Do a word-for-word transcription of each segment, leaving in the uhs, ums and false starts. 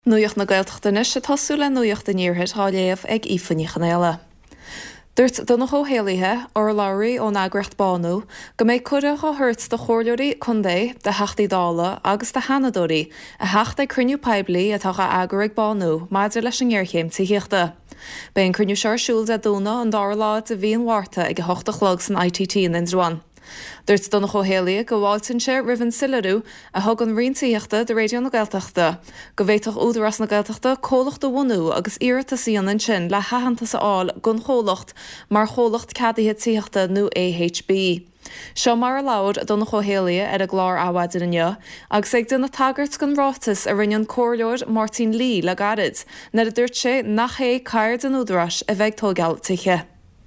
Nuacht na Gaeltachtaine se tasú le nuacht den níorthaid háléamh ag ífaníchan eile. Dúirt do na chóhéalaithe ar labhraí ón agraicht banú go méid cuireadh á thuirt do chóirleoirí Condé de heachtaí dála agus de Hanadóirí a heachtaí cruniú peibli atá a agraigh banú maidir leis an gghearchéim tííochta. Béon cruniú searsúil a dúna an dar lá a bhíon mhárta ag hochtachlog san I T T in Indruan. Dúirt do na chóhéalaithe go bháltain sé rihann sileadú a thug an riontaíochta de réidió na Gaeltachta, go bhhéadfadh údarás na Gaeltachta cólacht do bhunú agus iarrta síonan sin le hahananta sa áil gon chólacht mar chólacht cadaithe tíochta nó A H B. Seo mar a labhair do na chóhéalaithe ar a glár áhhaid in inniu, agus ag duna tagart gon rátas a rinnean cóirleoir Martin Lee le garid, na a dúirt sé nach é cair den údarás a bheith tógáil tithe.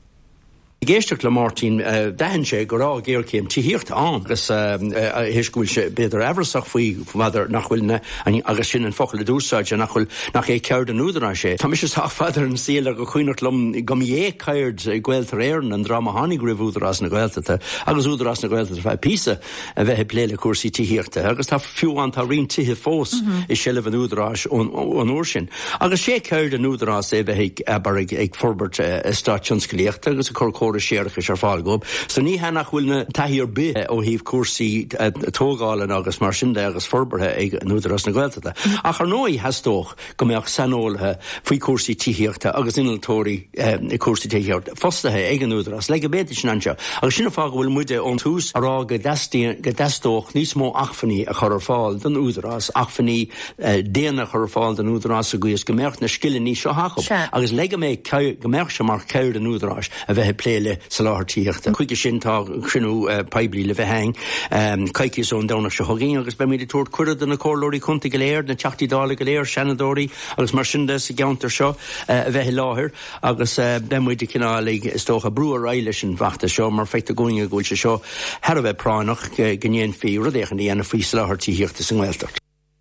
Géisteach le Martin dahan sé go rá géircéim tííocht an agus hiiscúil sé beidir eversach faoi maidir nachhfuilne agus sin an focail le dúsáid a nachhfuil nach é ceir an údarrá sé. Tá mis tá feidir an síla go chuoineart lom go é cairt ghiltar éan an drama hánig rih údarrás na Gaeltachta agus údarrás na Gaeltachta bheith písa a bheith pléile cuasaí tííochta. Agus tá fiúán tá rion tithe fós i sellh an údarrás ón uair sin. Agus sé ceir an údarrás é bheith ag ag forbert stáitionscléochta agus a chur séircha ar fáil gob. So ní henach bhfuil na taíar be ó híomh cuasaí tógálan agus mar sin agus forbarthe ag an údarrás na Gaeltachta. Ach ar nóí heastóch go mbeadh sanolthe faoi cuasaí tííochta agus inaltóirí i cuasaí tííochta fostathe ag an údarrás le go béidir sin anseo. Agus sinna fág bhfuil muide ón tús ará go deastóch níos mó achfaní a chur ar fáil den údarrás, achfaní déana chur ar fáil den údarrás a gcuas go mbeadh na sciile ní seo hachab. Agus le go méid go mbeadh se mar ceir an údarrás a bheith pléile sa láthar tííochta. Chuige sin tá crinú peblií le bheith hang, caiiciús ón dánach se thugaí agus be míidir túir cuiread na cóirlóirí chunta go léir, na teachtaí dála go léir, Shanadóirí agus mar sin de sa geantar seo a bheith láthir agus be muidir cinálaigh is tócha brú a ráile sin bhachta seo mar feicta gúine gúil se seo her a bheith pránach gnéon fí rudéchan í ana fí sa láthar tííochta san Gaeltacht.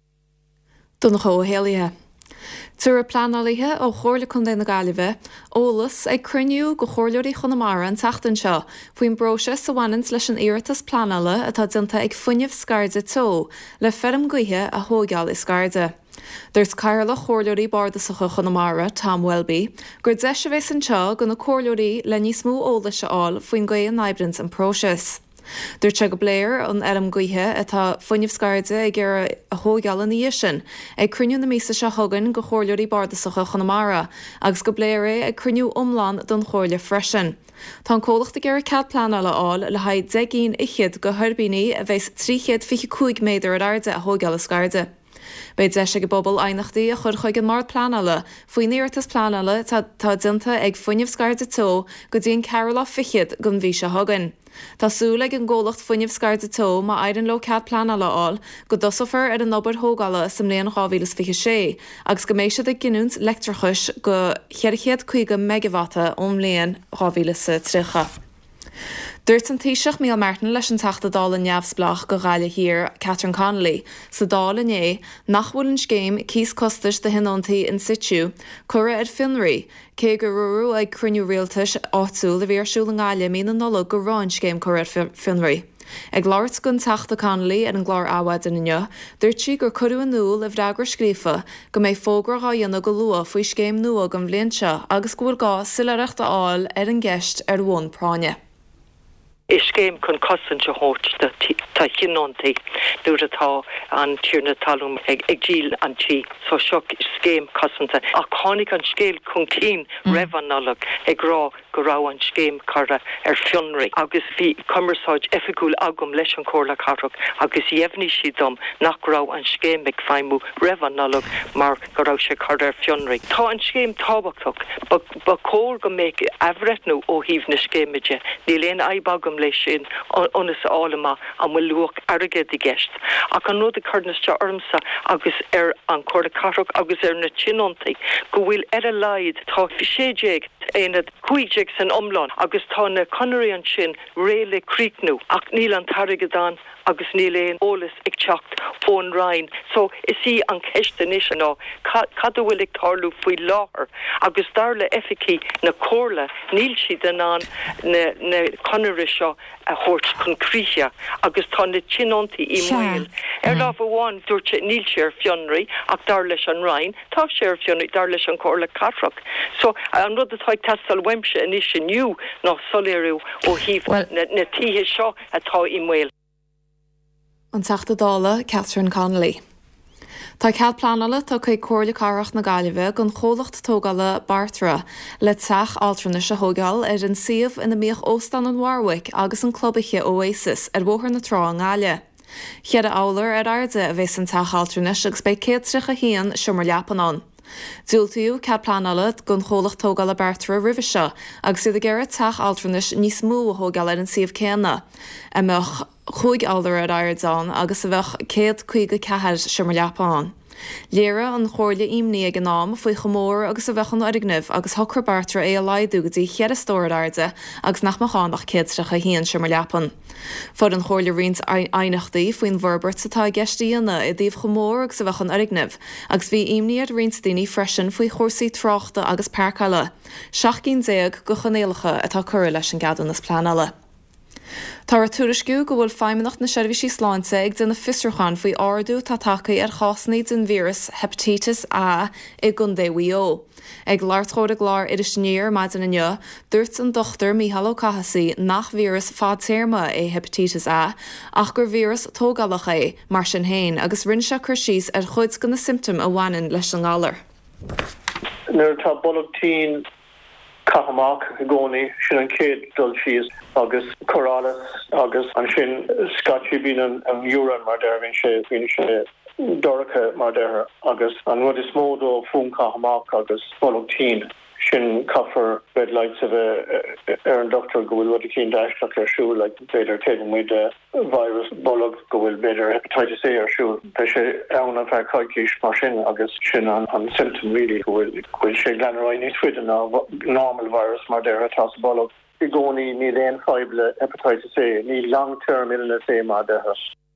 Dúna chóhéalaithe. Tuair a pleanálaithe ó chóirla Condé na Gaillimhe, ólas ag cruniú go chóirleoirí Chonamara an teachtain seo faoin brose sa bhainint leis an iarratas pleanála atá dinta ag fuinneamh scarda tó le ferm gaotha a thógáil is scarda. Dúirt Carla chóirleoirí bardasacha Chonamara, Tom Welby, gur de se bheith an teo go na chóirleoirí le níos mó ólas seáil faoin gaotha naibbrint an próses. Dúirt se go bléir an elam gaotha atá fuinneamh scarda ag gur a thógáil in sin ag cruniú na mísa se thugann go chóirleoirí bardasacha Chonamara agus go bléir é ag cruniú umlán don chóirle freisin. Tá cólachta gur cead pleanála áil le haid deagín ichiad go thuirbíní a bheits tríchéad fiche cúig méidir a airde a thógáil is scarda. Beid de se go bobbal einachtaí a chur chuig an mar pleanála, faoin iarratas pleanála tá dinta ag fuinneamh scarda tó go dtíon cearla fichiad gon bhí se thugann. Tásúla an ggólacht fuinneamh scarda tó má aidan le cead pleanála áil go dosafar ar an nobar thógála sam léon rábhílas fiche sé, agus go mééis ag ginúnt leictrachas go cheirchéad chuige megawata ón léon rábhílas sa trícha. Dúirt an taoiseach Míl Martin leis an teachta dála neamhsblach go gáile hir Catherine Connolly, sa dála né nach bhfuil an scéim cís costais de hinontaí in situ, cura ar finraí, cé gur ruú ag cruniú rialtais áitiúil a bhíarsúil an gáile mína nola go ráin scéim cura ar finraí. Ag láirt gon teachta Connolly ar an glár áhhaid in inniu, dúirt si gur curú an núil a bhreagar scríofa go méid fógra háanana go lua faoi scéim nua go bhléon seo agus go bhfuil gá sileireachta áil ar an gceist ar bhn práine. Is céim chun cosan se hót tá chinontaí dúir atá an tíirna talúm ag díl an tí, so seo is céim cosanta. A chánig an scéil chun cín rehanálag ag rá go rá an scéim cara ar fionraí. Agus bhí cumarsáid efigúil agam leis an cóirla carach agus dhéhní siad dom nach rá an scéim ag feimú rehanálag mar go rá sé cara ar fionraí. Tá an scéim tábhachtach, ba cóir go méid ahretnú ó híomh na scéimiide, ní léon aibagam leis sin onas álama an bhfuil luach aige i gceist. Ach an nód a chuirnaiste ormsa agus ar an cóirla carach agus ar na tsinontaí go bhfuil ar a laid tá fi sééig éad chuideag san omláin agus tá na Conairí an sin réile críicnú ach níl an tarigadán agus níléon ólas ag teacht ón rain. So is í an ceiste níos ná cadú bhfuil ag tarlú faoi láthair agus darla efficí na cóla níl siad an an na, na conire seo a chóirt chun críe agus tá na tinontaí í mhail. Ar lá bháin dúirt níl séar fionraí ach dar leis an rain, tá séar fionraí dar leis an cóla catrach. So an rud atá tastal weimse in is sinniu ná soléirú ó híh well, na, na títhe seo atá í mhail. An teachta dála Catherine Connolly. Tá cead planala tá chuig cóirla carach na Gaillimhe gon cholacht tógála Bartra le teach altranais a thógáil ar an siomh ina míoch óstan an Warwick agus an clubaiche Oasis ar bhóthar na trá an Gaile. Chead a álar ar airde a bheits an teach altranais agus bei céadtricha híon siomar leapanán. Dúiltaíú cead planala gon cholacht tógála Bartra Rivisha agus iad a ggéire teach altranais níos mú a thógáil ar an siomh céanna. Amach chuig álar ar airdán agus a bheith céad chuige ceathir siomar leapán. Léire an chóirla imní ag an nám faoi chomór agus a bheith an orignamh agus thocr Bartra é a laidú go dtí chead a stóir airde agus nach machánach céadstracha híon siomar leapan. Fud an chóirla riont ainachtaí faoin bharbert satá gceistíanana i dtíobh chomór agus a bheith an orignamh agus bhí imní ar riont daoine freisin faoi chórsaí tráchta agus percala. Seachcín déag go chanéalacha atá cura leis an gadan nas planala. Tá a tuairisciú go bhfuil feimimenacht na seirbhísí sláinte ag duna fistrúchan faoi ardú tá tacaí ar chásnaí den vírus hepatitis A i gundé W O. Ag láirtróid a glár idir sníir maidin inne, dúirt an dochtar Mícheál Ó Cahasí nach vírus fád téirma é hepatitis A, ach gur vírus tógálach é mar sin héin agus rinne se chur síos ar chuid go na symptom a bhhaineann leis an gálar. Nuair tá bolachtín Cahamach gcónaí sin an céad dul síos agus chorálas agus an sin scatí bín an úran mar deir bhín sé bhín sé doracha mar deir agus an rud is módó fún Cahamach agus bolachtín sin caffar red lights of a ar an doctor go bhfuil rud a cín daisteach ar siúil le beidir tagan muid virus bolach go bhfuil beidir hepatitis A ar siúil. Tá sé ann an bheith caiiciis mar sin agus sin an symptom really go bhfuil bhfuil sé gleanaráid níos fuidir ná normal virus mar deir atá bolach. I gcónaí ní léon faible hepatitis A, ní long-term illness é mar deir.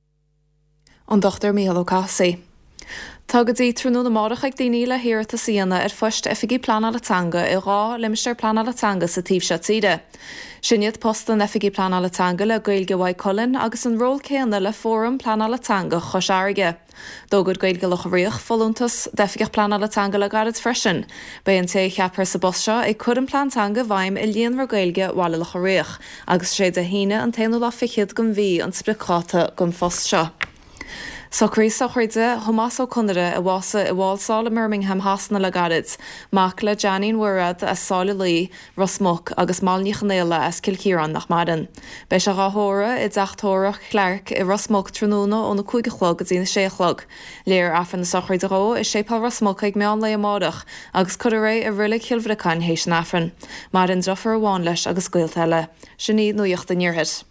An dochtar Mícheál Ó Cahasí. Tá go dtí trúnú na marach ag daoine le hiarta síana ar foist efigí Planalatanga i rá limsteir Planalatanga sa tíobh se tíide. Sinnead postan efigí Planalatanga le Gaeilge Mhaith Cullen agus an ról céanna le fórum Planalatanga chos airge. Dógad Gaeilge Loch Riach folúntas d'efigich Planalatanga le garad freisin. Bei an té cheapar sa bos seo ag chud an plantanga bhaim i líon ra Gaeilge bhála Loch Riach agus sé de híine an taanú lá fichiad gon bhí an splicáta gon fos seo. Socrí sa chuirde Thomas Ó Conradh a bhása i bháilsála Birmingham hasna le garids, mac le Janine Worad a sála lí Rosmuc agus Malníchanéla as Kilkieran nach marin. Bei se ráthóra i dachtóireach Clark i Rosmuc tróna ó na cúigechlog a dtína séchlog. Léir afan na sochríide ró is sépal Rosmuc ag meán le amádach agus cud ré a rilig Kilvricáin hééis an afran. Marin drofar a bháin leis agus scuilteile. Sinní nuíocht a níorthid.